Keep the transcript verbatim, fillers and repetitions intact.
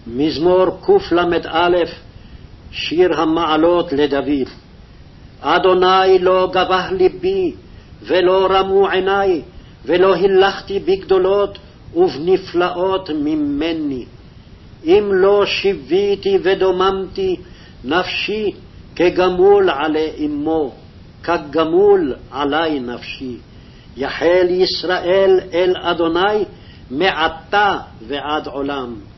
מזמור קל"א, שיר המעלות לדוד. אדוני לא גבה ליבי, ולא רמו עיני, ולא הילכתי בגדולות ובנפלאות ממני. אם לא שיוויתי ודוממתי, נפשי כגמול עלי אמו, כגמול עלי נפשי. יחל ישראל אל אדוני מעתה ועד עולם.